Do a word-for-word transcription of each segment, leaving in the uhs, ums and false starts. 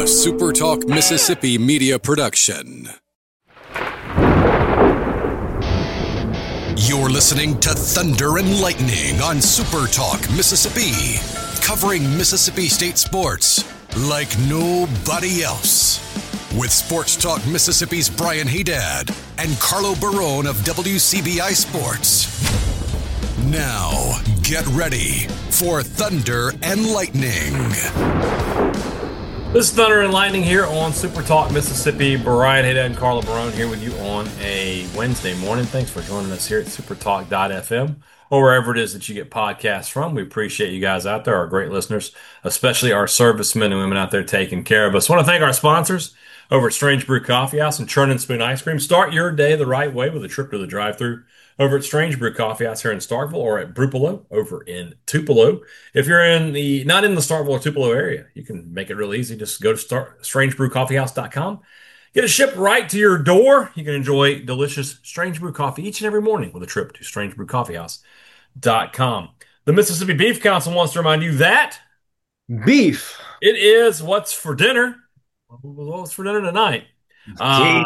a SuperTalk Mississippi media production. You're listening to Thunder and Lightning on SuperTalk Mississippi, covering Mississippi State sports like nobody else. With Sports Talk Mississippi's Brian Haydad and Carlo Barone of W C B I Sports. Now, get ready for Thunder and Lightning. This is Thunder and Lightning here on Super Talk Mississippi. Brian Haydad and Carla Barone here with you on a Wednesday morning. Thanks for joining us here at supertalk dot f m or wherever it is that you get podcasts from. We appreciate you guys out there, our great listeners, especially our servicemen and women out there taking care of us. I want to thank our sponsors over at Strange Brew Coffee House and Churn and Spoon Ice Cream. Start your day the right way with a trip to the drive-thru over at Strange Brew Coffee House here in Starkville, or at Brupolo over in Tupelo. If you're in the not in the Starkville or Tupelo area, you can make it real easy. Just go to star, strange brew coffee house dot com. Get it shipped right to your door. You can enjoy delicious Strange Brew coffee each and every morning with a trip to strange brew coffee house dot com. The Mississippi Beef Council wants to remind you that beef. It is what's for dinner. What's for dinner tonight? Uh,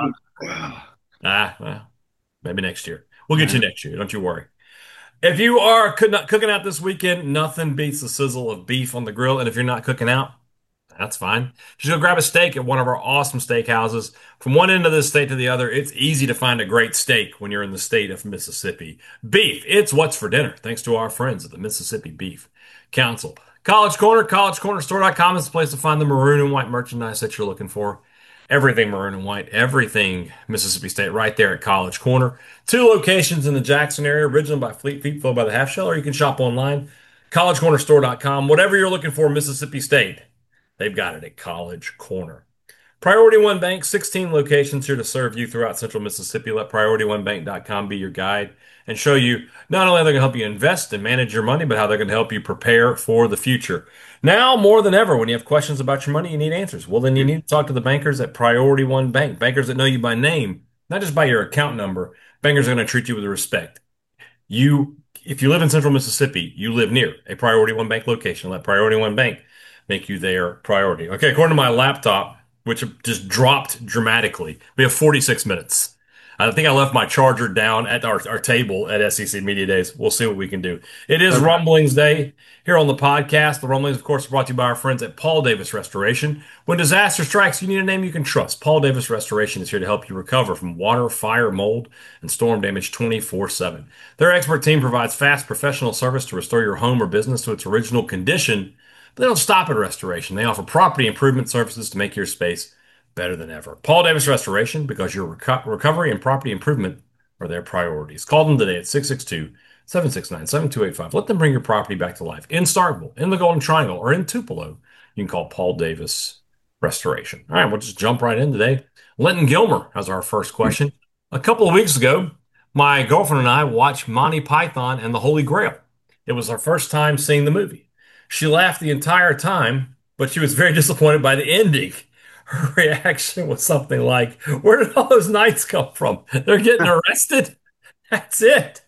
ah, well, maybe next year. We'll get you next year. Don't you worry. If you are cooking out this weekend, nothing beats the sizzle of beef on the grill. And if you're not cooking out, that's fine. Just go grab a steak at one of our awesome steakhouses. From one end of this state to the other, it's easy to find a great steak when you're in the state of Mississippi. Beef, it's what's for dinner, thanks to our friends at the Mississippi Beef Council. College Corner, college corner store dot com is the place to find the maroon and white merchandise that you're looking for. Everything maroon and white, everything Mississippi State right there at College Corner. Two locations in the Jackson area, originally by Fleet Feet, followed by the Half Shell, or you can shop online, college corner store dot com. Whatever you're looking for, Mississippi State, they've got it at College Corner. Priority One Bank, sixteen locations here to serve you throughout central Mississippi. Let priority one bank dot com be your guide and show you not only how they're going to help you invest and manage your money, but how they're going to help you prepare for the future. Now, more than ever, when you have questions about your money, you need answers. Well, then you need to talk to the bankers at Priority One Bank. Bankers that know you by name, not just by your account number. Bankers are going to treat you with respect. You, if you live in central Mississippi, you live near a Priority One Bank location. Let Priority One Bank make you their priority. Okay, according to my laptop, which just dropped dramatically, we have forty-six minutes. I think I left my charger down at our, our table at S E C Media Days. We'll see what we can do. It is okay. Rumblings Day here on the podcast. The Rumblings, of course, are brought to you by our friends at Paul Davis Restoration. When disaster strikes, you need a name you can trust. Paul Davis Restoration is here to help you recover from water, fire, mold, and storm damage twenty-four seven. Their expert team provides fast professional service to restore your home or business to its original condition. But they don't stop at restoration. They offer property improvement services to make your space better than ever. Paul Davis Restoration, because your reco- recovery and property improvement are their priorities. Call them today at six six two, seven six nine, seven two eight five. Let them bring your property back to life. In Starkville, in the Golden Triangle, or in Tupelo, you can call Paul Davis Restoration. All right, we'll just jump right in today. Linton Gilmer has our first question. A couple of weeks ago, my girlfriend and I watched Monty Python and the Holy Grail. It was our first time seeing the movie. She laughed the entire time, but she was very disappointed by the ending. Her reaction was something like, where did all those knights come from? They're getting arrested? That's it.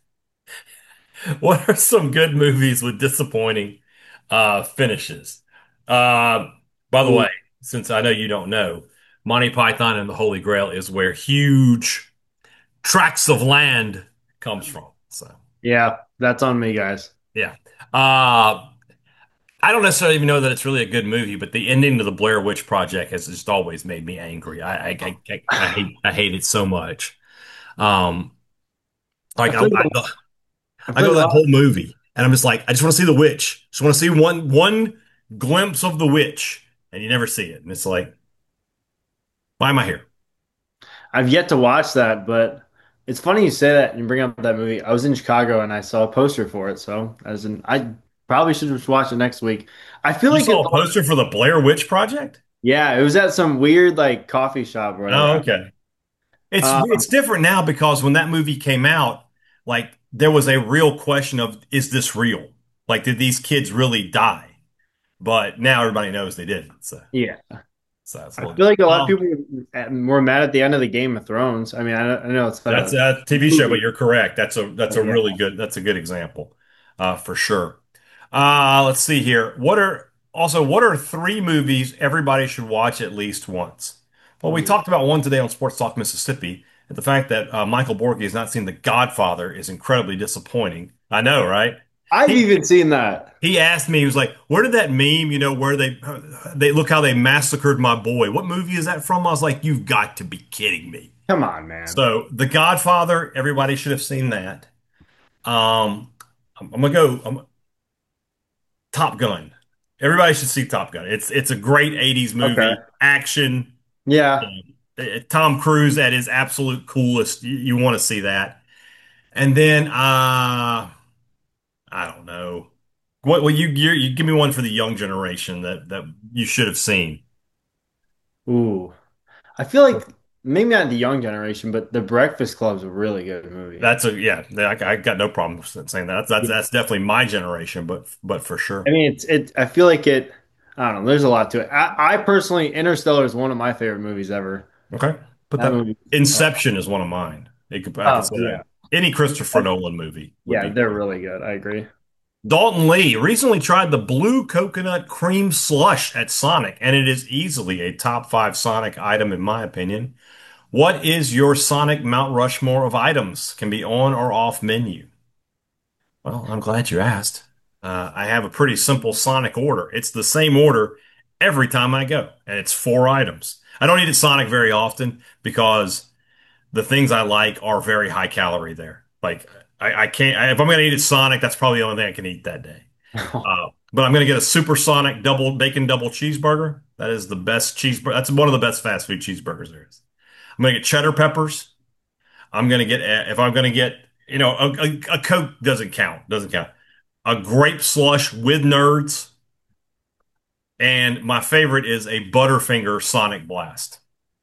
What are some good movies with disappointing uh, finishes? Uh, by the way, since I know you don't know, Monty Python and the Holy Grail is where huge tracts of land comes from. So yeah, that's on me, guys. Yeah. Uh, I don't necessarily even know that it's really a good movie, but the ending to the Blair Witch Project has just always made me angry. I I, I, I, I hate I hate it so much. Um, like I, I, I, go, I go to that whole movie, and I'm just like, I just want to see the witch. Just want to see one one glimpse of the witch, and you never see it, and it's like, why am I here? I've yet to watch that, but it's funny you say that and you bring up that movie. I was in Chicago and I saw a poster for it, so as in I. Probably should just watch it next week. I feel you like saw a poster for the Blair Witch Project. Yeah, it was at some weird like coffee shop. Or oh, okay. It's uh, it's different now because when that movie came out, like there was a real question of, is this real? Like, did these kids really die? But now everybody knows they didn't. So yeah. So that's I feel like a lot um, of people were mad at the end of the Game of Thrones. I mean, I, I know it's that's a, a T V show, but you're correct. That's a that's a really good that's a good example, uh, for sure. Uh, let's see here. What are also, what are three movies everybody should watch at least once? Well, we Ooh. talked about one today on Sports Talk Mississippi. And the fact that uh, Michael Borky has not seen The Godfather is incredibly disappointing. I know, right? I've He even seen that. he asked me, he was like, "Where did that meme, you know, where they they look how they massacred my boy? What movie is that from?" I was like, "You've got to be kidding me." Come on, man. So, The Godfather, everybody should have seen that. Um, I'm, I'm gonna go um, Top Gun. Everybody should see Top Gun. It's it's a great eighties Okay. movie, action. Yeah. uh, Tom Cruise at his absolute coolest. You, you want to see that. And then uh I don't know. What well you you you give me one for the young generation that that you should have seen. Ooh. I feel like maybe not the young generation, but The Breakfast Club's a really good movie. That's a yeah, I, I got no problem with saying that. That's that's that's definitely my generation, but but for I sure. mean, it's it. I feel like it. I don't know. There's a lot to it. I, I personally, Interstellar is one of my favorite movies ever. Okay. Put That that movie. Uh, Inception is one of mine. It could I could oh say that. yeah, Any Christopher Nolan movie would yeah, be they're great. really good. I agree. Dalton Lee recently tried the blue coconut cream slush at Sonic, and it is easily a top five Sonic item in my opinion. What is your Sonic Mount Rushmore of items? Can be on or off menu. Well, I'm glad you asked. Uh, I have a pretty simple Sonic order. It's the same order every time I go, and it's four items. I don't eat at Sonic very often because the things I like are very high calorie there. Like I, I can't, I, if I'm going to eat at Sonic, that's probably the only thing I can eat that day. Uh, but I'm going to get a supersonic double bacon double cheeseburger. That is the best cheeseburger. That's one of the best fast food cheeseburgers there is. I'm going to get cheddar peppers. I'm going to get, if I'm going to get, you know, a, a, a Coke doesn't count, doesn't count. A grape slush with nerds. And my favorite is a Butterfinger Sonic Blast.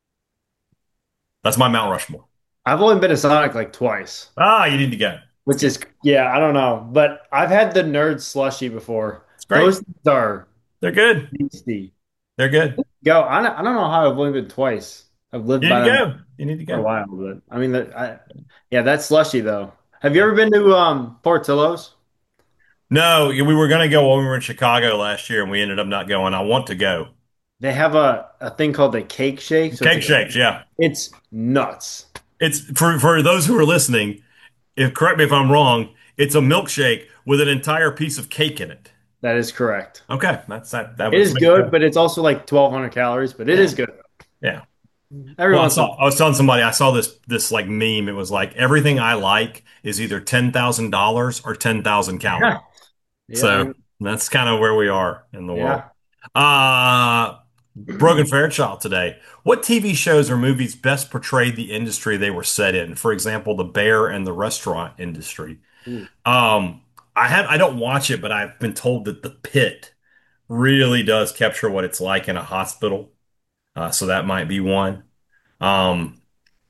That's my Mount Rushmore. I've only been to Sonic like twice, Ah, you need to go. which is yeah, I don't know, but I've had the nerd slushy before. It's great. Those things are They're good. tasty. They're good. Go. I don't, I don't know how I've only been twice. I've lived You need by to them go. You need to for a go. while, but I mean, the, I, yeah, that's slushy though. Have you ever been to um Portillo's? No, we were going to go when we were in Chicago last year and we ended up not going. I want to go. They have a, a thing called the cake shake. So it's Cake like a, shakes, yeah. it's nuts. It's for for those who are listening, if correct me if I'm wrong, it's a milkshake with an entire piece of cake in it. That is correct. Okay, that's that that It was is good, but it's also like twelve hundred calories, but it yeah. is good. Yeah. Every Well, I once in a saw I was telling somebody I saw this this like meme. It was like everything I like is either ten thousand dollars or ten thousand calories. while. Yeah. Yeah. I So mean, that's kind of where we are in the world. yeah. Uh Brogan Fairchild today. What T V shows or movies best portrayed the industry they were set in? For example, the bear and the restaurant industry. Ooh. Um, I have I don't watch it, but I've been told that The Pit really does capture what it's like in a hospital. Uh, so that might be one. Um,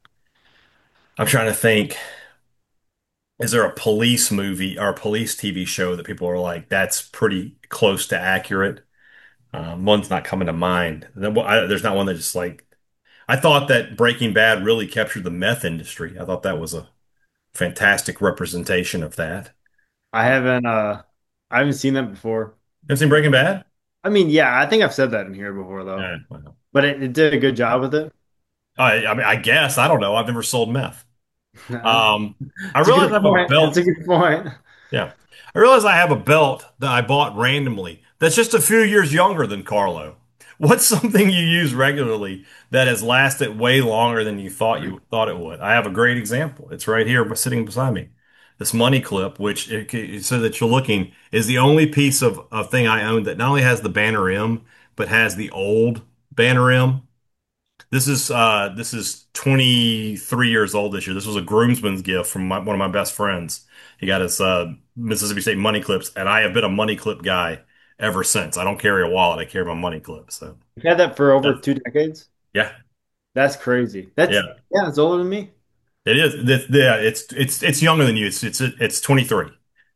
I'm trying to think. Is there a police movie or a police T V show that people are like, that's pretty close to accurate? Um, one's not coming to mind. Then, well, I, there's not one that just like I thought that Breaking Bad really captured the meth industry. I thought that was a fantastic representation of that. I haven't uh I haven't seen that before. You ever seen Breaking Bad? I mean, yeah, I think I've said that in here before though. Yeah, well, But it, it did a good job with it. I, I mean, I guess I don't know. I've never sold meth. Um, I It's a realize I good have a point. It's belt. a good point. Yeah, I realize I have a belt that I bought randomly. That's just a few years younger than Carlo. What's something you use regularly that has lasted way longer than you thought you thought it would? I have a great example. It's right here, sitting beside me. This money clip, which it, it- so that you're looking, is the only piece of, of thing I own that not only has the Banner M, but has the old Banner M. This is uh this is twenty-three years old this year. This was a groomsman's gift from my, one of my best friends. He got his uh Mississippi State money clips, and I have been a money clip guy ever since. I don't carry a wallet, I carry my money clip. So You've had that for over that's two decades. yeah, That's crazy. That's yeah. yeah, it's older than me. It is. It, yeah, it's it's it's younger than you. It's it's it's twenty-three.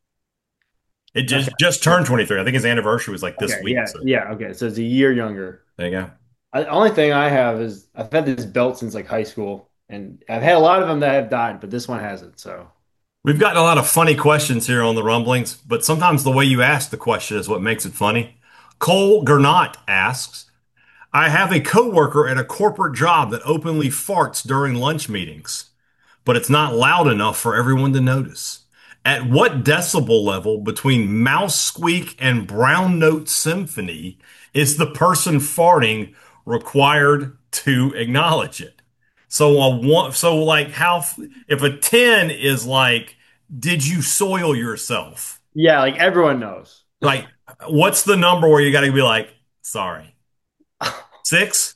It Okay. just just turned twenty-three. I think his anniversary was like this Okay, week. yeah, So yeah, okay. So it's a year younger. there you go. I, the only thing I have is I've had this belt since like high school, and I've had a lot of them that have died, but this one hasn't. So We've gotten a lot of funny questions here on the rumblings, but sometimes the way you ask the question is what makes it funny. Cole Gernot asks, I have a coworker at a corporate job that openly farts during lunch meetings, but it's not loud enough for everyone to notice. At what decibel level between mouse squeak and brown note symphony is the person farting required to acknowledge it? So a one, so like how if a ten is like, did you soil yourself? Yeah, like everyone knows. Like, what's the number where you got to be like, sorry, six?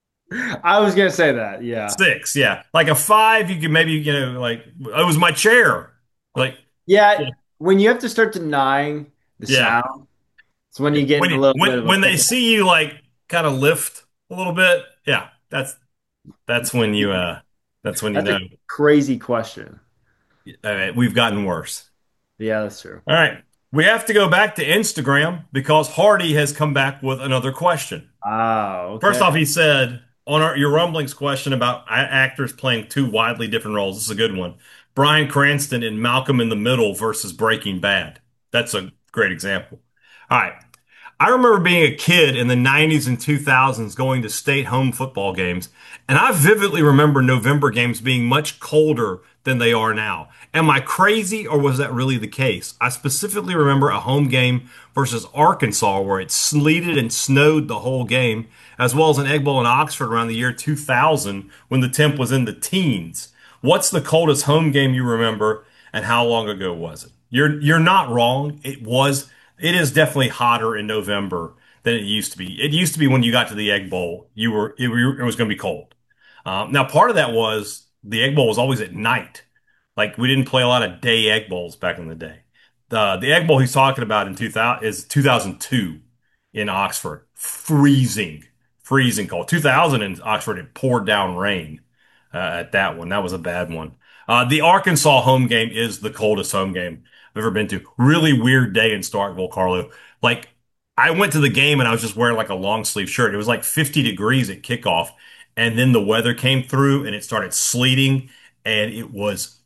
I was gonna say that. Yeah. Six, yeah. Like a five, you could maybe, you know, like, it was my chair. Like, Yeah. yeah, When you have to start denying the yeah. sound, it's when you get When in a you, little bit when of a when they pickle. see you like kind of lift a little bit, yeah, that's that's when you uh that's when you That's know a crazy question. uh, we've gotten worse. Yeah, that's true. All right. We have to go back to Instagram because Hardy has come back with another question. Ah, First okay. off, he said on our, your rumblings question about a- actors playing two widely different roles. This is a good one. Bryan Cranston in Malcolm in the Middle versus Breaking Bad. That's a great example. All right. I remember being a kid in the nineties and two thousands going to state home football games, and I vividly remember November games being much colder than they are now. Am I crazy or was that really the case? I specifically remember a home game versus Arkansas where it sleeted and snowed the whole game, as well as an Egg Bowl in Oxford around the year two thousand when the temp was in the teens. What's the coldest home game you remember and how long ago was it? You're you're not wrong. It was it is definitely hotter in November than it used to be. It used to be when you got to the Egg Bowl, you were it, it was going to be cold. Um, now, part of that was the Egg Bowl was always at night. Like we didn't play a lot of day Egg Bowls back in the day. The the Egg Bowl he's talking about in two thousand is two thousand two in Oxford, freezing, freezing cold. two thousand in Oxford, it poured down rain uh, at that one. That was a bad one. Uh, the Arkansas home game is the coldest home game I've ever been to. Really weird day in Starkville, Carlo. Like I went to the game and I was just wearing like a long sleeve shirt. It was like fifty degrees at kickoff, and then the weather came through and it started sleeting, and it was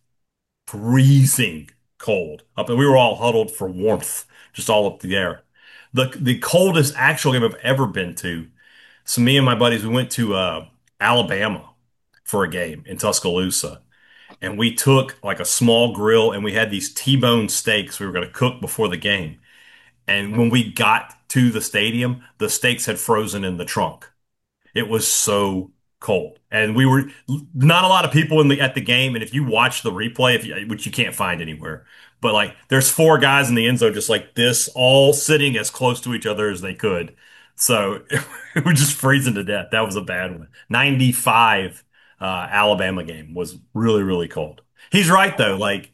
freezing cold up, and we were all huddled for warmth, just all up the air. The the coldest actual game I've ever been to. So me and my buddies, we went to uh, Alabama for a game in Tuscaloosa, and we took like a small grill and we had these T-bone steaks we were going to cook before the game. And when we got to the stadium, the steaks had frozen in the trunk. It was so cold, and we were not a lot of people in the at the game. And if you watch the replay, if you, which you can't find anywhere, but like there's four guys in the end zone just like this, all sitting as close to each other as they could. So it was just freezing to death. That was a bad one. ninety-five uh, Alabama game was really really cold. He's right though. Like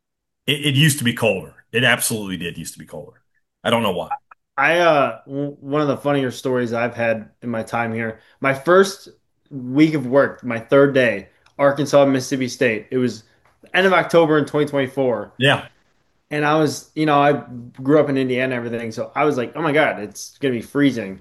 it, it used to be colder. It absolutely did used to be colder. I don't know why. I uh w- one of the funnier stories I've had in my time here. My first week of work, my third day, Arkansas, Mississippi State. It was end of October in twenty twenty-four. Yeah, And I was, you know, I grew up in Indiana and everything, so I was like, "Oh my God, it's gonna be freezing."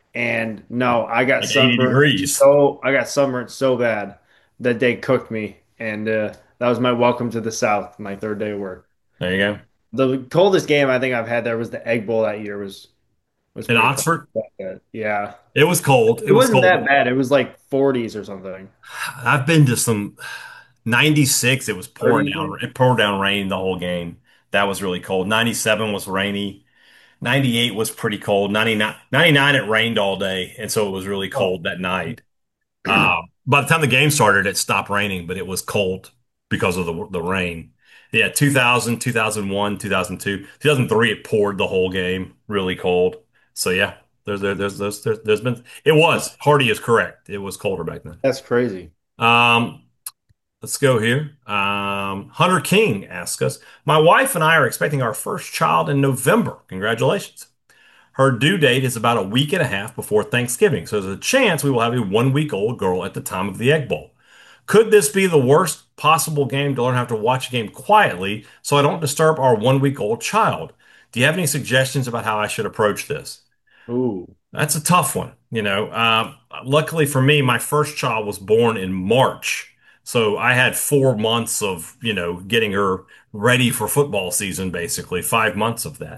And no, I got like eighty sunburned degrees. so I got sunburned so bad that they cooked me, and uh, that was my welcome to the South, my third day of work. There you go. The coldest game I think I've had there was the Egg Bowl that year was was In pretty cold. Oxford, But, yeah, it was cold. It it was wasn't cold. that bad. It was like forties or something. I've been to some ninety-six. It was pouring thirties. down. It poured down rain the whole game. That was really cold. ninety-seven was rainy. ninety-eight was pretty cold. ninety-nine, ninety-nine it rained all day, and so it was really Oh. cold that night. Uh, by the time the game started, it stopped raining, but it was cold because of the the rain. Yeah, two thousand, two thousand one, two thousand two, two thousand three, it poured the whole game, really cold. So yeah, there's there, there's there's there's there's been it was Hardy is correct. It was colder back then. That's crazy. Um, let's go here. Um, Hunter King asks us, my wife and I are expecting our first child in November. Congratulations. Her due date is about a week and a half before Thanksgiving, so there's a chance we will have a one week old girl at the time of the Egg Bowl. Could this be the worst possible game to learn how to watch a game quietly so I don't disturb our one week old child? Do you have any suggestions about how I should approach this? Ooh. That's a tough one. You know, um, luckily for me, my first child was born in March. So I had four months of, you know, getting her ready for football season, basically five months of that.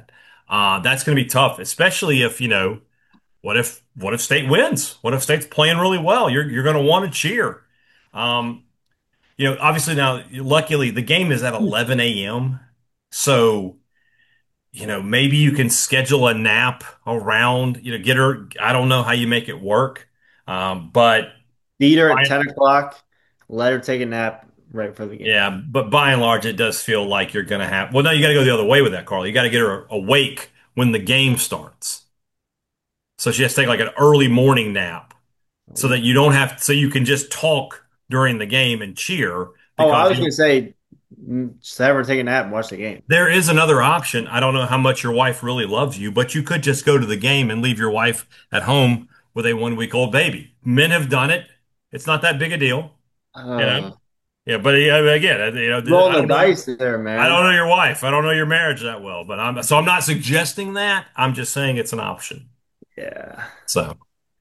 Uh, that's going to be tough, especially if, you know, what if what if State wins? What if State's playing really well? You're you're going to want to cheer. Um, you know, obviously now, luckily, the game is at eleven a m. So, you know, maybe you can schedule a nap around, you know, get her. I don't know how you make it work. Um, but Beat her at by, ten o'clock. Let her take a nap right for the game. yeah, but by and large, it does feel like you're going to have, well, no, you got to go the other way with that, Carl. You got to get her awake when the game starts. So she has to take like an early morning nap so that you don't have, so you can just talk during the game and cheer Oh, I because was you gonna say, mm, just have her take a nap and watch the game. there is another option. I don't know how much your wife really loves you, but you could just go to the game and leave your wife at home with a one week old baby. Men have done it. It's not that big a deal, you know? Uh, Yeah, but yeah, again, you know, I rolling the don't know. dice there, I man. don't know your wife. I don't know your marriage that well, but I'm so I'm not suggesting that. I'm just saying it's an option. Yeah. So,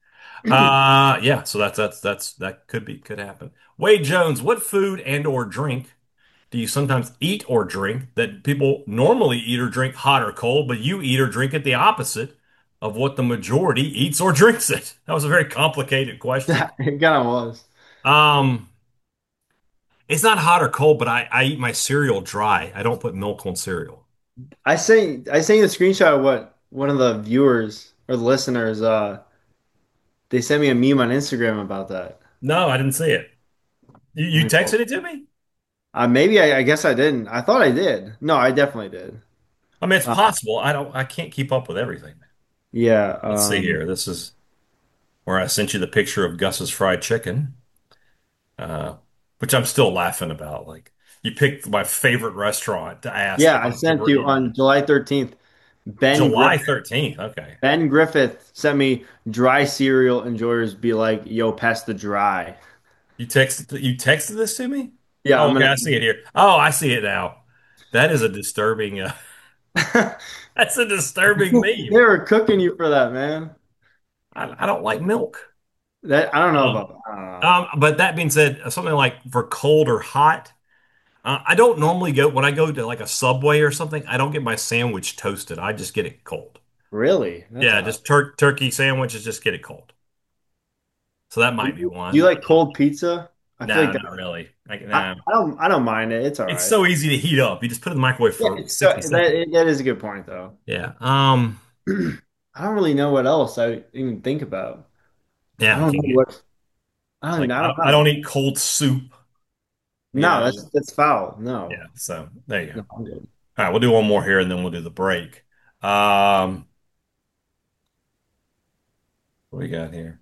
uh, yeah, so that's that's that's that could be could happen. Wade Jones, what food and or drink do you sometimes eat or drink that people normally eat or drink hot or cold, but you eat or drink it the opposite of what the majority eats or drinks it? That was a very complicated question. It kind of was. Um, it's not hot or cold, but I, I eat my cereal dry. I don't put milk on cereal. I sent I sent you a screenshot of what one of the viewers or the listeners uh they sent me a meme on Instagram about that. No, I didn't see it. You, you texted it to me? Uh, maybe I, I guess I didn't. I thought I did. No, I definitely did. I mean, it's Uh, possible. I don't, I can't keep up with everything. yeah. Let's see Um, here. This is where I sent you the picture of Gus's fried chicken, uh, which I'm still laughing about. Like, you picked my favorite restaurant to ask yeah, if I I've sent ever you eaten. on July thirteenth. Ben July Griffith thirteenth. Okay. Ben Griffith sent me dry cereal enjoyers be like, yo, pass the dry. You texted, you texted this to me? Yeah, Oh, I'm okay. gonna. I see it here. Oh, I see it now. That is a disturbing, uh, that's a disturbing They meme. were cooking you for that, man. I, I don't like milk. That I don't know Um, about that. I don't know. um, but that being said, something like for cold or hot, uh, I don't normally go when I go to like a Subway or something. I don't get my sandwich toasted. I just get it cold. Really? That's Yeah, odd. just tur turkey sandwiches, just get it cold. So that Do might be you, do you one. like cold pizza? I feel like No, that, not really. Like, I, nah. I don't I don't mind it. It's all It's right. so easy to heat up. You just put it in the microwave Yeah, for it's so, sixty seconds. that that is a good point though. Yeah. Um. I don't really know what else I even think about. I Yeah. I don't can't know get what I don't like even I I don't don't, I don't know. eat cold soup. You No, know. that's that's foul. No. Yeah. So there you go. No, I'm good. All right, we'll do one more here and then we'll do the break. Um. What we got here?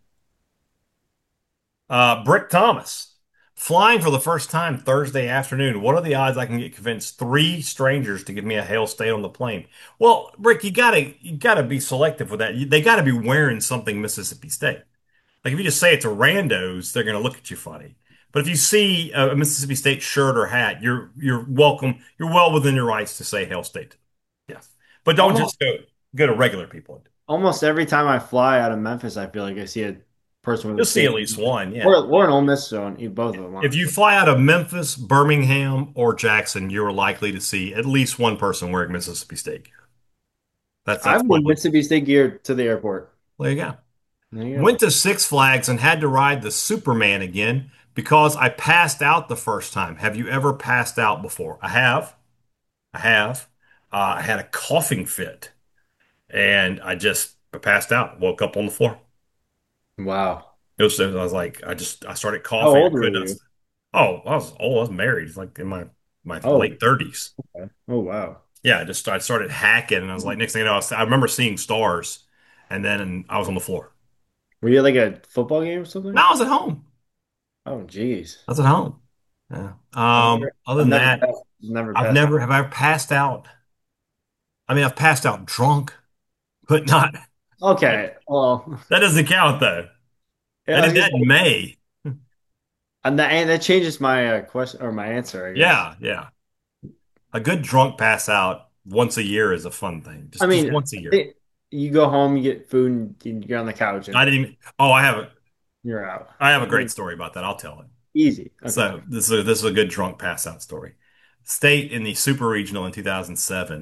Uh, Brick Thomas flying for the first time Thursday afternoon. What are the odds I can get convinced three strangers to give me a Hail State on the plane? Well, Brick, you gotta you gotta be selective with that. You- They gotta be wearing something Mississippi State. Like if you just say it's a randos, they're gonna look at you funny. But if you see a, a Mississippi State shirt or hat, you're you're welcome. You're well within your rights to say Hail State. Yes, but don't Almost just go go to regular people. almost every time I fly out of Memphis, I feel like I see a person with You'll a see at state. least one. Yeah. Or or an Ole Miss zone, eat both of them, If you honestly. fly out of Memphis, Birmingham, or Jackson, you're likely to see at least one person wearing Mississippi State gear. That's I've that's my been Mississippi State gear to the airport. there you go. There you Went go. to Six Flags and had to ride the Superman again because I passed out the first time. Have you ever passed out before? I have. I have. Uh, I had a coughing fit and I just passed out. Woke up on the floor. Wow. It was, I was like, I just I started How coughing. I old were couldn't. you? Oh, I was old. I was married, like in my my Oh, late thirties. okay. Oh wow. Yeah, I just I started hacking, and I was like, next thing you know, I, was, I remember seeing stars, and then I was on the floor. Were you at like a football game or something? Now I was at home. Oh, geez. I was at home. Yeah. I've Um. never, Other I've than never that, passed, never I've passed out. never have I ever passed out. I mean, I've passed out drunk, but not. Okay. Well, That doesn't count though. yeah, I I was did gonna that in say, May. and that, and that changes my uh, question or my answer, I guess. Yeah, yeah. A good drunk pass out once a year is a fun thing. I Just just mean, once a year. it, you go home, you get food, and you're on the couch, I and didn't even. Oh, I have a you're out. I have a I great mean, story about that. I'll tell it. easy. Okay. So this is a, this is a good drunk pass out story. State in the Super Regional in two thousand seven.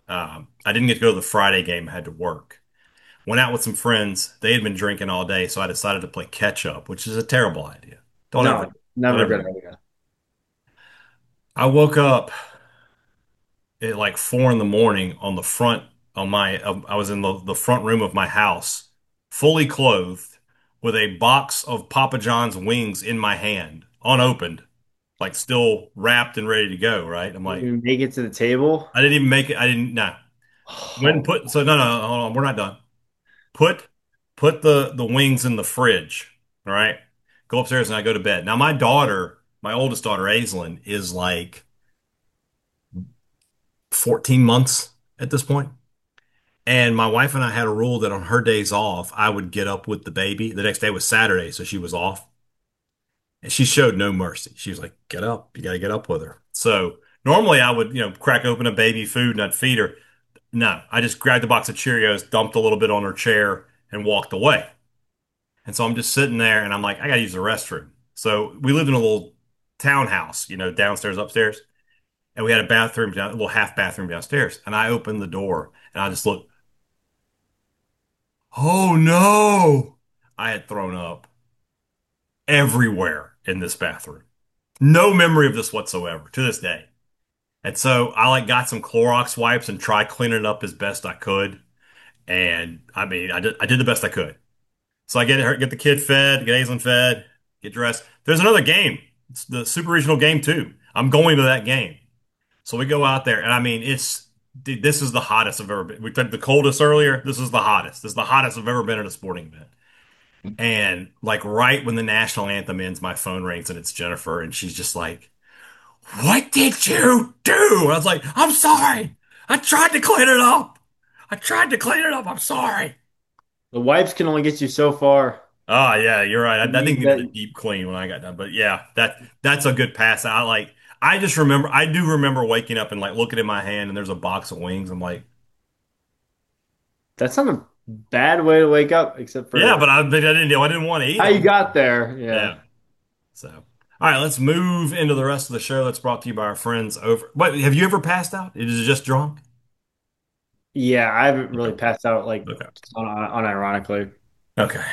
Um, I didn't get to go to the Friday game. I had to work. Went out with some friends. They had been drinking all day, so I decided to play catch up, which is a terrible idea. Don't ever, No, don't never a ever good do it. idea. I woke up at like four in the morning on the front on my of- I was in the, the front room of my house, fully clothed, with a box of Papa John's wings in my hand, unopened, like still wrapped and ready to go, right? I'm like, You make it to the table. I didn't even make it. I didn't no. When Oh, put so no no hold on, we're not done. Put put the the wings in the fridge, all right? Go upstairs and I go to bed. Now my daughter, my oldest daughter, Aislinn, is like fourteen months at this point. And my wife and I had a rule that on her days off, I would get up with the baby. The next day was Saturday, so she was off. And she showed no mercy. She was like, get up. You got to get up with her. So normally I would, you know, crack open a baby food and I'd feed her. No, I just grabbed a box of Cheerios, dumped a little bit on her chair, and walked away. And so I'm just sitting there and I'm like, I got to use the restroom. So we lived in a little townhouse, you know, downstairs, upstairs. And we had a bathroom down, a little half bathroom downstairs. And I opened the door and I just looked, oh no. I had thrown up everywhere in this bathroom. No memory of this whatsoever to this day. And so I like got some Clorox wipes and tried cleaning it up as best I could. And I mean, I did, I did the best I could. So I get her, get the kid fed, get Aislinn fed, get dressed. There's another game. It's the Super Regional game too. I'm going to that game. So we go out there, and I mean, it's dude, this is the hottest I've ever been. We took the coldest earlier. This is the hottest. This is the hottest I've ever been at a sporting event. And like right when the national anthem ends, my phone rings and it's Jennifer, and she's just like, "What did you do?" And I was like, "I'm sorry. I tried to clean it up. I tried to clean it up. I'm sorry." the wipes can only get you so far. Oh yeah, you're right. I, You I think need needed that. a deep clean when I got done. But yeah, that that's a good pass. I like. I just remember. I do remember waking up and like looking at my hand and there's a box of wings. I'm like, That's not a bad way to wake up, except yeah, for but I, but I didn't. I didn't want to eat how you them. got there. Yeah. Yeah. So, all right, let's move into the rest of the show. That's brought to you by our friends over. Wait, have you ever passed out? Is it just drunk? Yeah, I haven't really Okay. passed out like Okay. un unironically. Okay.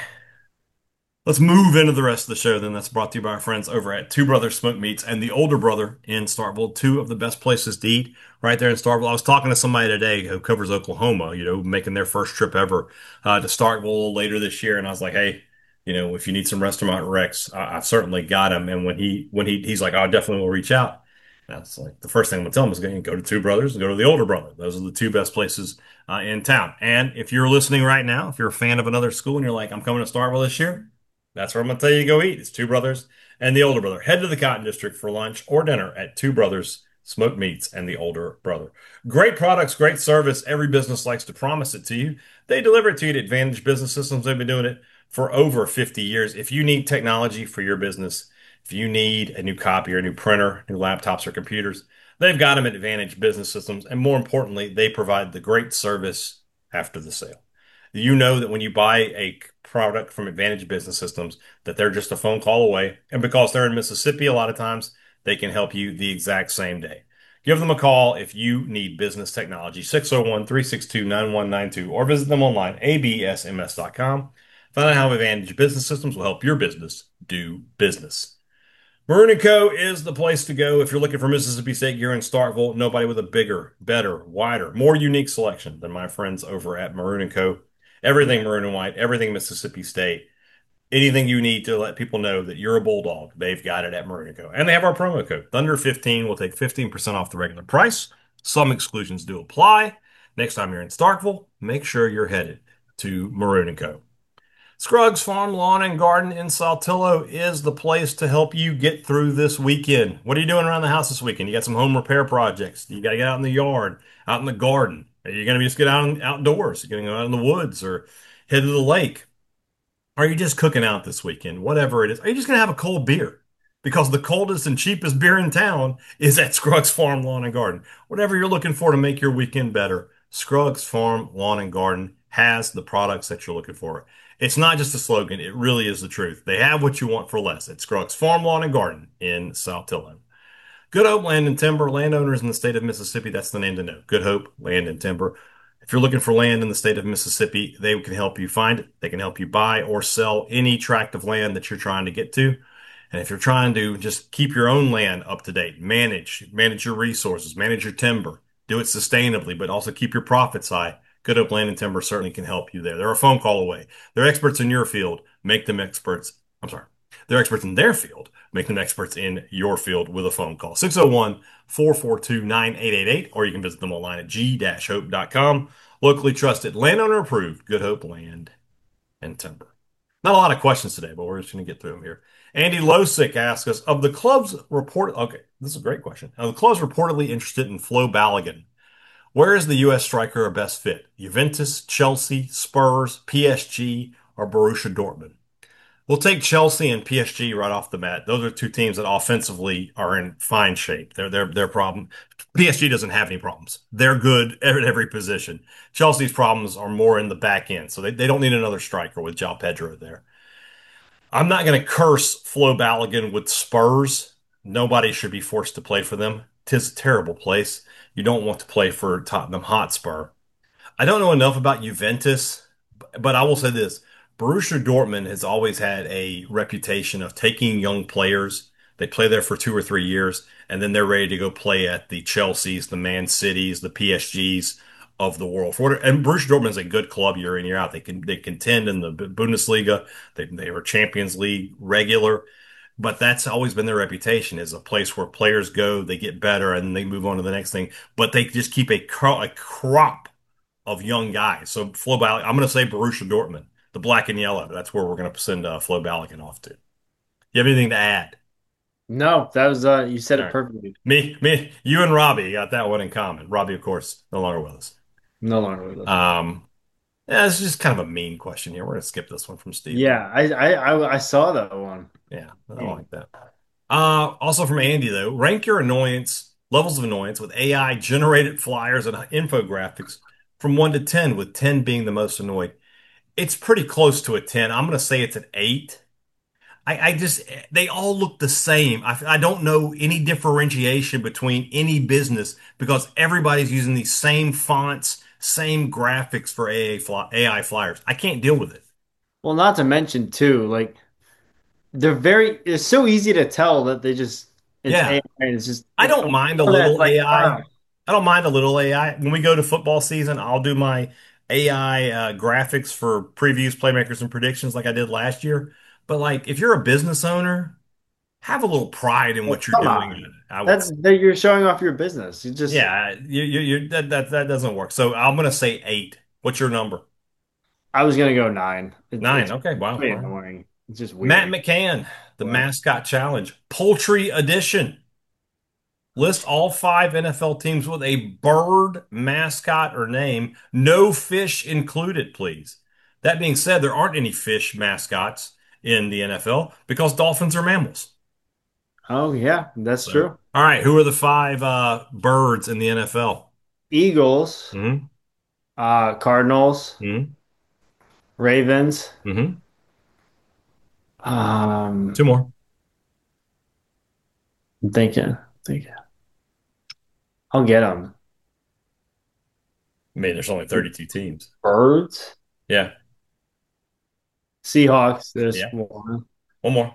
Let's move into the rest of the show then. That's brought to you by our friends over at Two Brothers Smoke Meats and the Older Brother in Starkville, two of the best places to eat right there in Starkville. I was talking to somebody today who covers Oklahoma, you know, making their first trip ever uh, to Starkville later this year. And I was like, hey, you know, if you need some restaurant recs, I, I've certainly got him. And when he, when he, he's like, I definitely will reach out. That's like the first thing I'm gonna tell him is go go to Two Brothers and go to the Older Brother. Those are the two best places uh, in town. And if you're listening right now, if you're a fan of another school and you're like, I'm coming to Starkville this year, that's where I'm gonna tell you to go eat. It's Two Brothers and the Older Brother. Head to the Cotton District for lunch or dinner at Two Brothers Smoked Meats and the Older Brother. Great products, great service. Every business likes to promise it to you. They deliver it to you at Advantage Business Systems. They've been doing it for over fifty years. If you need technology for your business, if you need a new copier, a new printer, new laptops or computers, they've got them at Advantage Business Systems. And more importantly, they provide the great service after the sale. You know that when you buy a product from Advantage Business Systems, that they're just a phone call away. And because they're in Mississippi, a lot of times they can help you the exact same day. Give them a call if you need business technology, six oh one, three six two, nine one nine two, or visit them online, a b s m s dot com. Find out how Advantage Business Systems will help your business do business. Maroon and Co. is the place to go if you're looking for Mississippi State gear in Starkville. Nobody with a bigger, better, wider, more unique selection than my friends over at Maroon and Co. Everything maroon and white, everything Mississippi State. Anything you need to let people know that you're a Bulldog, they've got it at Maroon and Co. And they have our promo code. Thunder fifteen will take fifteen percent off the regular price. Some exclusions do apply. Next time you're in Starkville, make sure you're headed to Maroon and Co. Scruggs Farm Lawn and Garden in Saltillo is the place to help you get through this weekend. What are you doing around the house this weekend? You got some home repair projects. You got to get out in the yard, out in the garden. Are you going to just get out in, outdoors? You're going to go out in the woods or head to the lake? Are you just cooking out this weekend? Whatever it is. Are you just going to have a cold beer? Because the coldest and cheapest beer in town is at Scruggs Farm Lawn and Garden. Whatever you're looking for to make your weekend better, Scruggs Farm Lawn and Garden has the products that you're looking for. It's not just a slogan, it really is the truth. They have what you want for less at Scruggs Farm Lawn and Garden in Saltillo. Good Hope Land and Timber, landowners in the state of Mississippi. That's the name to know. Good Hope Land and Timber. If you're looking for land in the state of Mississippi, they can help you find it. They can help you buy or sell any tract of land that you're trying to get to. And if you're trying to just keep your own land up to date, manage, manage your resources, manage your timber, do it sustainably, but also keep your profits high, Good Hope Land and Timber certainly can help you there. They're a phone call away. They're experts in your field. Make them experts. I'm sorry. They're experts in their field. Make them experts in your field with a phone call. six oh one, four four two, nine eight eight eight, or you can visit them online at g hope dot com. Locally trusted, landowner approved, Good Hope Land and Timber. Not a lot of questions today, but we're just going to get through them here. Andy Losick asks us, of the clubs report, okay, this is a great question. Of the clubs reportedly interested in Flo Balogun, where is the U S striker a best fit? Juventus, Chelsea, Spurs, P S G, or Borussia Dortmund? We'll take Chelsea and P S G right off the bat. Those are two teams that offensively are in fine shape. They're their their problem. P S G doesn't have any problems. They're good at every position. Chelsea's problems are more in the back end, so they, they don't need another striker with João Pedro there. I'm not going to curse Flo Balogun with Spurs. Nobody should be forced to play for them. Tis a terrible place. You don't want to play for Tottenham Hotspur. I don't know enough about Juventus, but I will say this. Borussia Dortmund has always had a reputation of taking young players. They play there for two or three years, and then they're ready to go play at the Chelseas, the Man Cities, the P S Gs of the world. For what, and Borussia Dortmund is a good club year in, year out. They can they contend in the Bundesliga. They they are Champions League regular. But that's always been their reputation as a place where players go, they get better, and they move on to the next thing. But they just keep a, cro- a crop of young guys. So Flo Balogun, I'm going to say Borussia Dortmund, the black and yellow. That's where we're going to send uh, Flo Balogun off to. You have anything to add? No, that was uh you said All it right. perfectly. Me, me, you and Robbie got that one in common. Robbie, of course, no longer with us. No longer with us. Um, yeah, it's just kind of a mean question here. We're going to skip this one from Steve. Yeah, I I I, I saw that one. Yeah, I don't like that. Uh, also from Andy, though, rank your annoyance, levels of annoyance with A I generated flyers and infographics from one to ten, with ten being the most annoyed. It's pretty close to a ten. I'm going to say it's an eight. I, I just, they all look the same. I, I don't know any differentiation between any business because everybody's using these same fonts, same graphics for A I, fly, A I flyers. I can't deal with it. Well, not to mention too, like they're very. It's so easy to tell that they just it's Yeah. A I and it's just I don't mind a that's little like A I. ah. I I don't mind a little A I. When we go to football season, I'll do my A I uh, graphics for previews, playmakers, and predictions like I did last year. But like, if you're a business owner, have a little pride in Well, what you're come doing. on. I would, That's that you're showing off your business. You just yeah, you, you, you that, that that doesn't work. So I'm gonna say eight. What's your number? I was gonna go nine. It, Nine. it's Okay, wow. really Wow. annoying. It's just Matt weird. McCann, the What? mascot challenge, poultry edition. List all five N F L teams with a bird mascot or name, no fish included, please. That being said, there aren't any fish mascots in the N F L because dolphins are mammals. Oh yeah, that's So, true. all right, who are the five uh, birds in the N F L? Eagles, Hmm. uh, Cardinals, Hmm. Ravens. Hmm. Um, Two more. I'm thinking, thinking. I'll get them. I mean, there's only thirty-two teams. Birds, Yeah. Seahawks. There's Yeah. one. One more.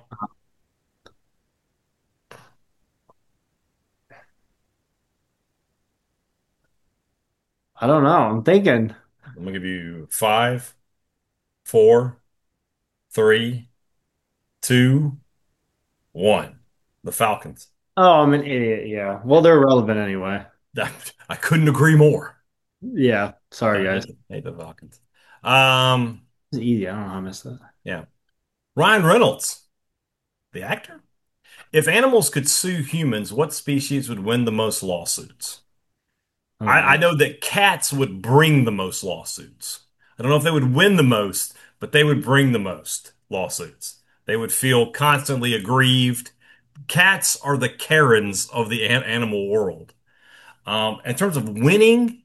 I don't know. I'm thinking. I'm gonna give you five, four, three, two, one. The Falcons. Oh, I'm an idiot. Yeah. Well, they're relevant anyway. I couldn't agree more. Yeah. Sorry, I guys. hate, hate the Falcons. Um, It's easy. I don't know how I missed that. yeah. Ryan Reynolds, the actor. If animals could sue humans, what species would win the most lawsuits? Oh I, I man. know that cats would bring the most lawsuits. I don't know if they would win the most, but they would bring the most lawsuits. They would feel constantly aggrieved. Cats are the Karens of the an- animal world. Um, in terms of winning,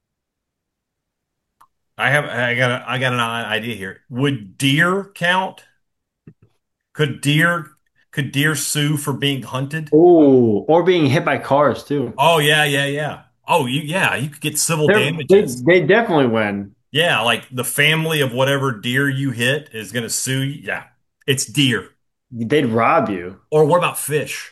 I have I got a, I got an idea here. Would deer count? Could deer Could deer sue for being hunted? Oh, or being hit by cars too. Oh yeah, yeah, yeah. Oh, you yeah, you could get civil They're, they damages. they definitely win. Yeah, like the family of whatever deer you hit is going to sue you. Yeah, it's deer. They'd rob you. Or what about fish?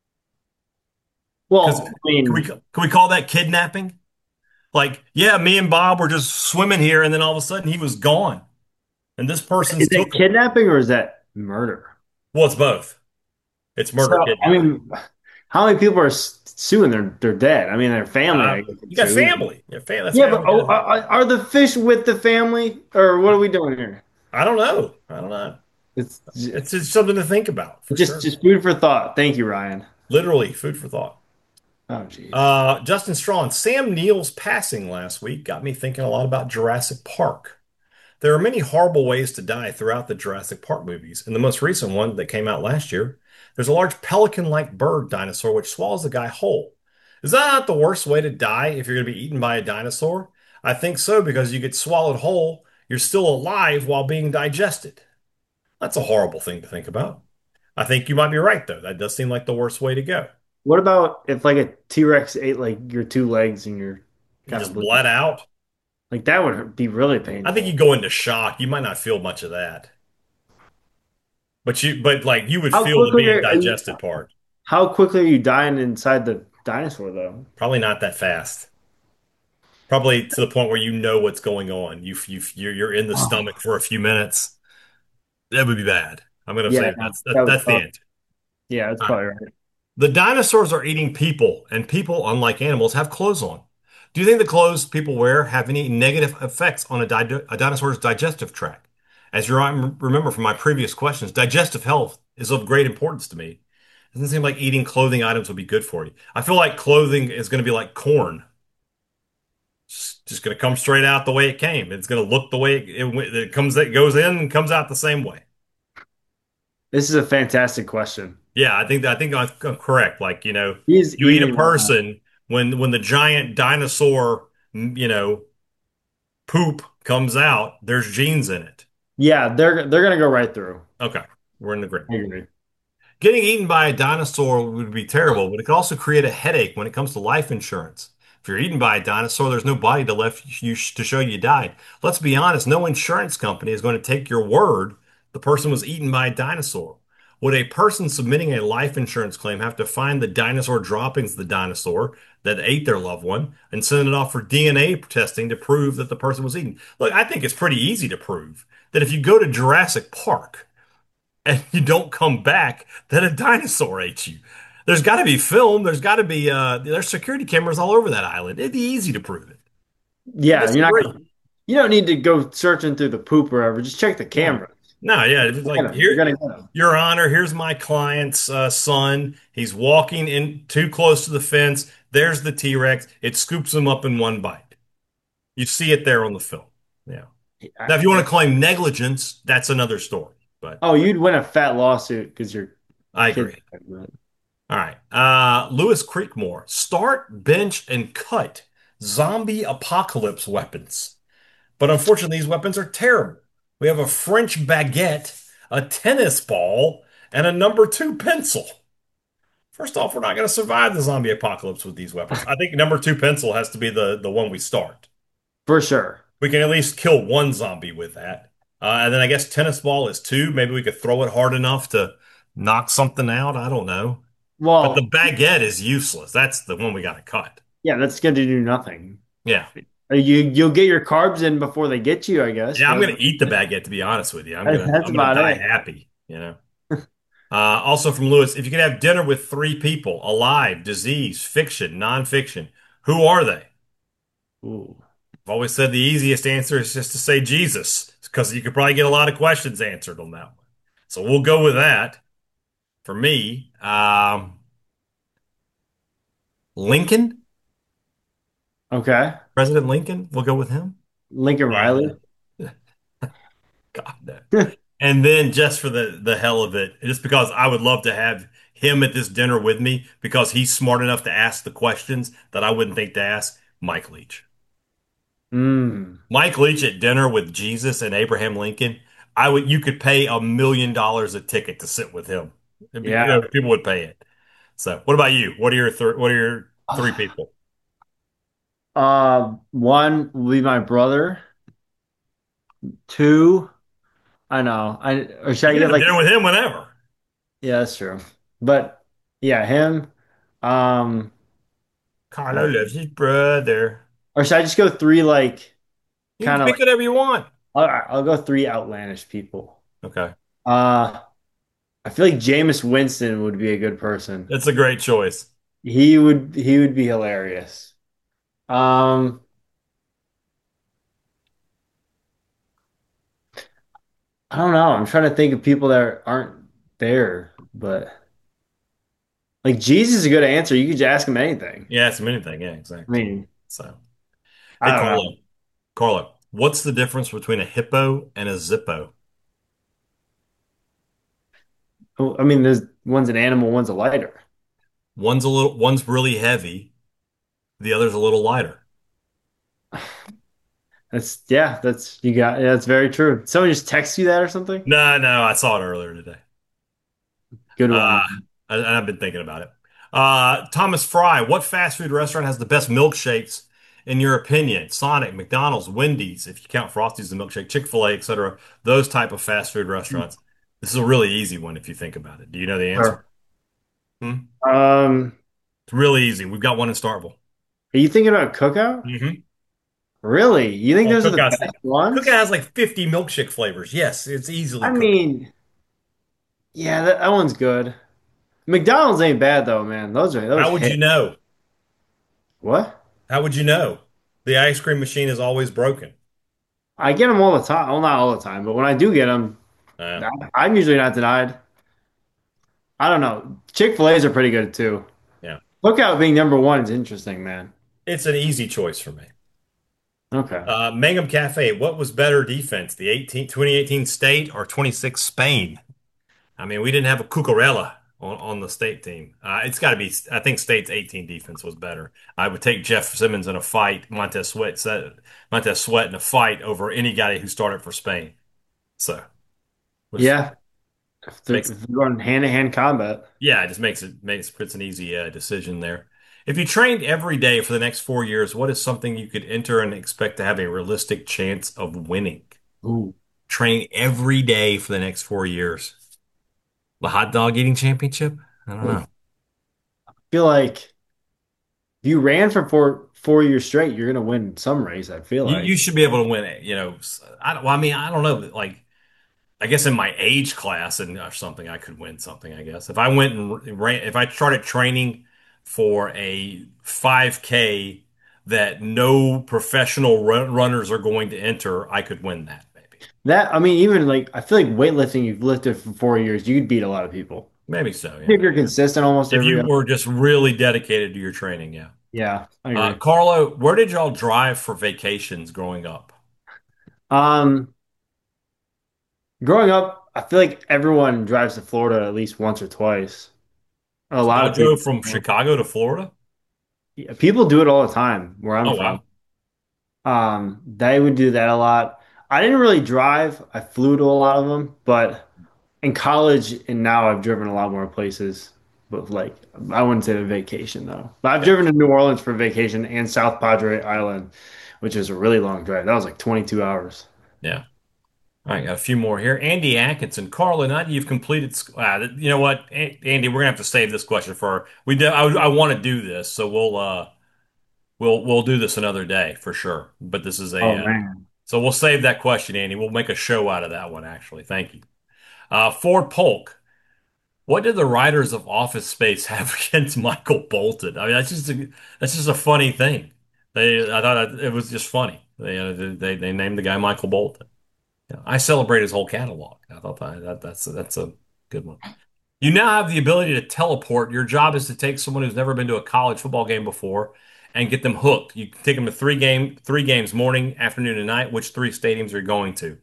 Because Well, can I we mean, can we call that kidnapping? Like, yeah, me and Bob were just swimming here, and then all of a sudden he was gone, and this is person's that took him. kidnapping or is that murder? Well, it's both. It's So, murder I kidnapping. mean, how many people are s- suing? They're they're dead. I mean, their family, Uh, I guess, you could got sue. family. Yeah, fam that's Yeah, but family. oh, Got are, are the fish with the family, or what are we doing here? I don't know. I don't know. It's j- It's just something to think about for just sure. just food for thought. Thank you, Ryan. Literally, food for thought. Oh, jeez. Uh, Justin Strawn, Sam Neill's passing last week got me thinking a lot about Jurassic Park. There are many horrible ways to die throughout the Jurassic Park movies. In the most recent one that came out last year, there's a large pelican-like bird dinosaur which swallows the guy whole. Is that not the worst way to die if you're going to be eaten by a dinosaur? I think so because you get swallowed whole, you're still alive while being digested. That's a horrible thing to think about. I think you might be right, though. That does seem like the worst way to go. What about if like a T-Rex ate like your two legs and you're You kind of just bleeding? bled out. Like that would be really I think you painful. go into shock. You might not feel much of that. But you, but like you would How feel the quickly being are, are you? digested part. How quickly are you dying inside the dinosaur, though? Probably not that fast. Probably to the point where you know what's going on. You you you're you're in the Oh, stomach for a few minutes. That would be bad. I'm gonna yeah, say no, that's that that, was that's the tough. end. Yeah, that's All right. probably right. The dinosaurs are eating people, and people, unlike animals, have clothes on. Do you think the clothes people wear have any negative effects on a, di a dinosaur's digestive tract? As you rem- remember from my previous questions, digestive health is of great importance to me. It doesn't seem like eating clothing items would be good for you. I feel like clothing is going to be like corn. It's just going to come straight out the way it came. It's going to look the way it, it, it comes, it goes in and comes out the same way. This is a fantastic question. Yeah, I think I think I'm I'm correct. Like, you know, He's you eat a eating right now. person when when the giant dinosaur, mm, you know, poop comes out, there's genes in it. Yeah, they're they're gonna go right through. Okay, we're in agreement. I agree. Getting eaten by a dinosaur would be terrible, but it could also create a headache when it comes to life insurance. If you're eaten by a dinosaur, there's no body to left you to show you died. Let's be honest, no insurance company is going to take your word the person was eaten by a dinosaur. Would a person submitting a life insurance claim have to find the dinosaur droppings of the dinosaur that ate their loved one and send it off for D N A testing to prove that the person was eaten? Look, I think it's pretty easy to prove that if you go to Jurassic Park, and you don't come back, then a dinosaur ate you. There's got to be film. There's got to be uh, there's security cameras all over that island. It'd be easy to prove it. I Yeah, you're not disagree. gonna. You don't need to go searching through the poop or whatever. Just check the No, cameras. no, yeah. It's Get like 'em. You're here, gonna get 'em. Your Honor. Here's my client's uh, son. He's walking in too close to the fence. There's the T-Rex. It scoops him up in one bite. You see it there on the film. Yeah. I- Now, if you want I- to claim negligence, that's another story. But oh, you'd win a fat lawsuit because your I kid. agree. All right. Uh, Lewis Creekmore. Start, bench, and cut zombie apocalypse weapons. But unfortunately, these weapons are terrible. We have a French baguette, a tennis ball, and a number two pencil. First off, we're not going to survive the zombie apocalypse with these weapons. I think number two pencil has to be the, the one we start. For sure. We can at least kill one zombie with that. Uh, and then I guess tennis ball is two. Maybe we could throw it hard enough to knock something out. I don't know. But the Well, baguette is useless. That's the one we got to cut. yeah, that's going to do nothing. Yeah. Uh, You you'll get your carbs in before they get you, I guess. Yeah, I'm But gonna eat the baguette to be honest with you. I'm that's, gonna that's I'm gonna about die it. happy, you know. Uh, also from Lewis, if you could have dinner with three people, alive, disease, fiction, nonfiction, who are they? Ooh. I've always said the easiest answer is just to say Jesus, because you could probably get a lot of questions answered on that one. So we'll go with that. For me, um, Lincoln, Okay. President Lincoln, we'll go with him. Lincoln And Riley. uh, God, no. And then just for the the hell of it, just because I would love to have him at this dinner with me because he's smart enough to ask the questions that I wouldn't think to ask, Mike Leach. Mm. Mike Leach at dinner with Jesus and Abraham Lincoln. I would you could pay a million dollars a ticket to sit with him. It'd be, you Yeah. know, people would pay it. So, what about you? What are your th what are your three people? Uh, one will be my brother. Two, I know. I or should You I can get have like? dinner with him whenever. Yeah, that's true. But yeah, him. Um, Carlo uh, loves his brother. or should I just go three like You can kind of pick like? whatever you want. All right, I'll go three outlandish people. Okay, Uh, I feel like Jameis Winston would be a good person. that's a great choice. He would he would be hilarious. Um, I don't know. I'm trying to think of people that aren't there, but like Jesus is a good answer. You could just ask him anything. Yeah, it's anything. Yeah, I exactly. mean, So, hey, I don't know. Carlo, Carlo, what's the difference between a hippo and a zippo? I mean, there's one's an animal, one's a lighter. One's a little, one's really heavy. The other's a little lighter. That's yeah, that's you got yeah, that's very true. Someone just text you that or something? No, no, I saw it earlier today. Good Uh, one. and I've been thinking about it. Uh, Thomas Fry, what fast food restaurant has the best milkshakes in your opinion? Sonic, McDonald's, Wendy's, if you count Frosty's the milkshake, Chick-fil-A, et cetera. Those type of fast food restaurants. This is a really easy one if you think about it. Do you know the answer? Sure. Hmm? Um, It's really easy. We've got one in Starkville. are you thinking about Cookout? Mm-hmm. Really? You think Oh, those are the Cookout's best Cookout ones? has like fifty milkshake flavors. Yes, it's easily I Cookout. mean, yeah, that, that one's good. McDonald's ain't bad though, man. Those are those How would you hit. know? What? How would you know? The ice cream machine is always broken. I get them all the time. Well, not all the time, but when I do get them, Uh, I'm usually not denied. I don't know. Chick-fil-A's are pretty good too. yeah. Cookout being number one is interesting, man. It's an easy choice for me. Okay. Uh, Mangum Cafe, what was better defense, the eighteen, twenty eighteen state or twenty-six Spain? I mean, we didn't have a Cucurella on, on the state team. Uh, it's got to be, I think state's eighteen defense was better. I would take Jeff Simmons in a fight, Montez Sweat, Montez Sweat in a fight over any guy who started for Spain. So, which Yeah, if they're, if makes, they're going hand-to-hand combat. yeah, it just makes it, makes, puts an easy uh, decision there. If you trained every day for the next four years, what is something you could enter and expect to have a realistic chance of winning? Ooh. Train every day for the next four years. The hot dog eating championship? I don't know. I feel like if you ran for four four years straight, you're gonna win some race, I feel You you like. should be able to win it. You know, I don't, well, I mean, I don't know. Like, I guess in my age class and or something, I could win something. I guess if I went and ran, if I started training for a five K that no professional run, runners are going to enter, I could win that maybe. That I mean, even like I feel like weightlifting, you've lifted for four years, you could beat a lot of people. Maybe so. If Yeah. you're consistent almost If every you other. were just really dedicated to your training, yeah. Yeah, I Uh, agree. Carlo, where did y'all drive for vacations growing up? Um, growing up, I feel like everyone drives to Florida at least once or twice. A So lot y'all of people. drove from Chicago to Florida? Yeah, people do it all the time where I'm Oh from. wow. Um, they would do that a lot. I didn't really drive. I flew to a lot of them, but in college and now I've driven a lot more places. But like, I wouldn't say a vacation though. But I've Yeah. driven to New Orleans for vacation and South Padre Island, which is a really long drive. That was like twenty-two hours. Yeah. All right, got a few more here. Andy Atkinson, Carlo, now that you've completed, sc- uh, you know what, A- Andy, we're gonna have to save this question for we. Do, I, I want to do this, so we'll uh we'll we'll do this another day for sure. But this is a Oh uh, man. so we'll save that question, Andy. We'll make a show out of that one. Actually, thank you. Uh, Ford Polk, what did the writers of Office Space have against Michael Bolton? I mean, that's just a, that's just a funny thing. They, I thought it was just funny. They uh, they they named the guy Michael Bolton. Yeah, I celebrate his whole catalog. I thought that, that that's that's a good one. You now have the ability to teleport. Your job is to take someone who's never been to a college football game before and get them hooked. You can take them to three game three games, morning, afternoon, and night. Which three stadiums are you going to?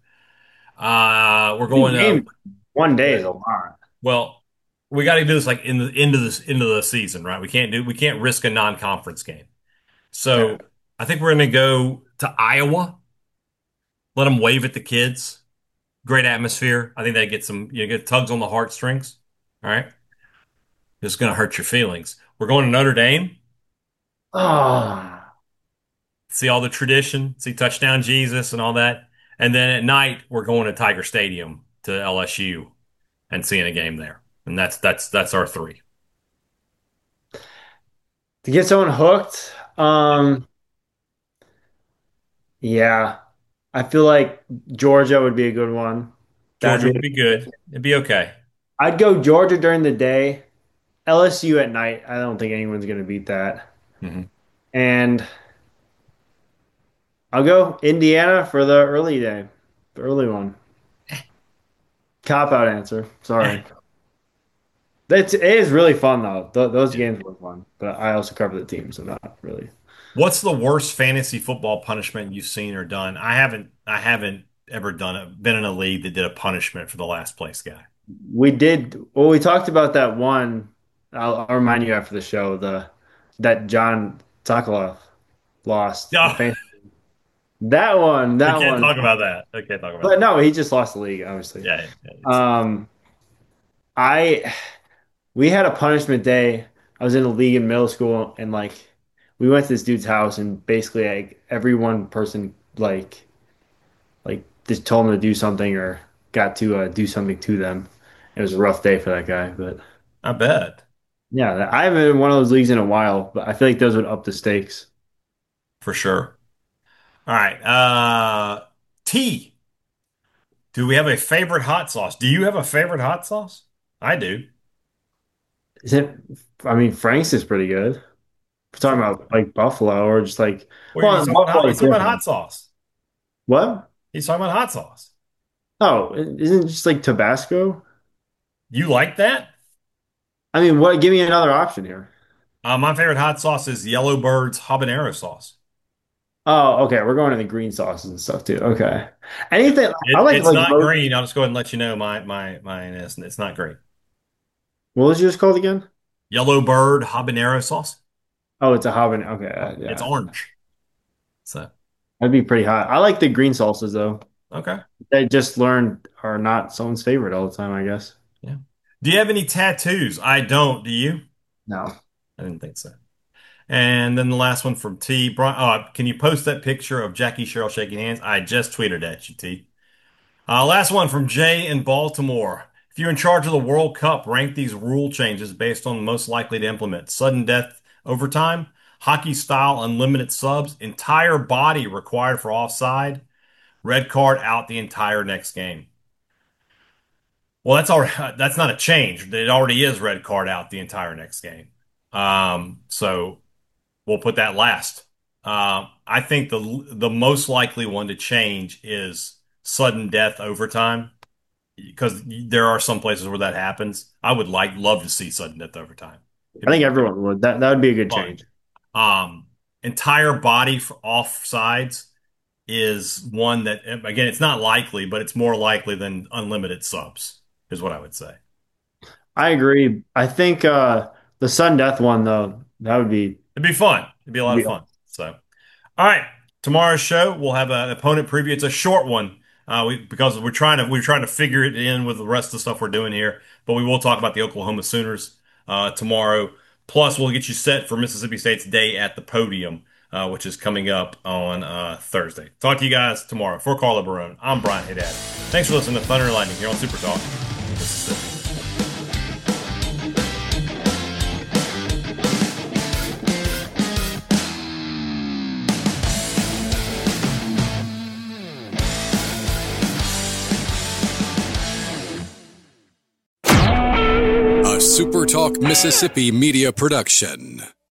Uh, we're Three going uh games one day is a lot. well, we got to do this like in the into this into the season, right? We can't do we can't risk a non-conference game. Okay. So I think we're going to go to Iowa. Let them wave at the kids. Great atmosphere. I think that gets some, you know, get tugs on the heartstrings. All right. This is going to hurt your feelings. We're going to Notre Dame. Oh, See all the tradition, see touchdown Jesus and all that. And then at night, we're going to Tiger Stadium to L S U and seeing a game there. And that's that's that's our three. to get someone hooked. Um, yeah, I feel like Georgia would be a good one. That'd Georgia would be. be good. It'd be okay. I'd go Georgia during the day, L S U at night. I don't think anyone's gonna beat that. hmm And I'll go Indiana for the early day, the early one. Cop out answer. Sorry. It's, it is really fun though. Th those Yeah. games were fun, but I also cover the team, so not really. What's the worst fantasy football punishment you've seen or done? I haven't I haven't ever done it, been in a league that did a punishment for the last place guy. We did. Well, we talked about that one. I'll, I'll remind you after the show. The that John Sokoloff lost the No, fan. That one. we That can't one. talk about that. We can't talk about But that. no, he just lost the league, obviously. Yeah, yeah, it's- Um, I we had a punishment day. I was in a league in middle school, and like we went to this dude's house, and basically like every one person like like just told him to do something or got to uh, do something to them. It was a rough day for that guy, but I bet yeah, I haven't been in one of those leagues in a while, but I feel like those would up the stakes. for sure. All right. Uh, T. Do we have a favorite hot sauce? Do you have a favorite hot sauce? I do. Is it? I mean, Frank's is pretty good. We're talking about like Buffalo or just like, Well, he's well, talking about hot, Buffalo he's is talking about hot different. sauce. What? He's talking about hot sauce. Oh, isn't it just like Tabasco? You like that? I mean, what? Give me another option here. Uh, my favorite hot sauce is Yellowbird's habanero sauce. Oh, okay. We're going to the green sauces and stuff too. Okay. Anything I It, like it's like not roast. green. I'll just go ahead and let you know my my mine is it's not green. What was yours called again? Yellowbird habanero sauce. Oh, it's a habanero. Okay, uh, It's yeah, orange. So that'd be pretty hot. I like the green salsas though. okay. I just learned are not someone's favorite all the time, I guess. Yeah. Do you have any tattoos? I don't. Do you? No. I didn't think so. And then the last one from T. Brian, oh, can you post that picture of Jackie Sherrill shaking hands? I just tweeted at you, T. Uh, last one from Jay in Baltimore. If you're in charge of the World Cup, rank these rule changes based on the most likely to implement. Sudden death overtime, hockey style unlimited subs, entire body required for offside, red card out the entire next game. Well, that's already that's not a change. It already is red card out the entire next game. Um, so we'll put that last. Uh, I think the the most likely one to change is sudden death overtime because there are some places where that happens. I would like love to see sudden death overtime. It'd I think be everyone would. That that would be a good fun. change. Um, entire body for offsides is one that again it's not likely, but it's more likely than unlimited subs is what I would say. I agree. I think uh the sudden death one though, that would be, It'd be fun. It'd be a lot of be fun. So. All right, tomorrow's show we'll have an opponent preview. It's a short one, uh, we, because we're trying to we're trying to figure it in with the rest of the stuff we're doing here. But we will talk about the Oklahoma Sooners uh, tomorrow. Plus, we'll get you set for Mississippi State's day at the podium, uh, which is coming up on uh, Thursday. Talk to you guys tomorrow. For Carla Barone, I'm Brian Haydad. Thanks for listening to Thunder and Lightning here on Super Talk Mississippi. A Super Talk Mississippi media production.